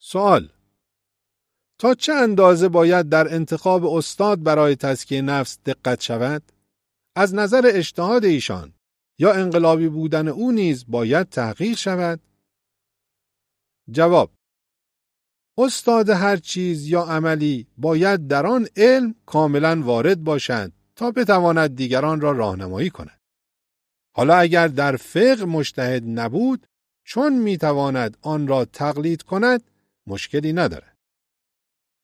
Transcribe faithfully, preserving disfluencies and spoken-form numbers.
سوال: تا چه اندازه باید در انتخاب استاد برای تزکیه نفس دقت شود؟ از نظر اجتهاد ایشان یا انقلابی بودن او نیز باید تحقیق شود؟ جواب: استاد هر چیز یا عملی باید در آن علم کاملا وارد باشد تا بتواند دیگران را راهنمایی کند. حالا اگر در فقه مجتهد نبود، چون میتواند آن را تقلید کند، مشکلی ندارد.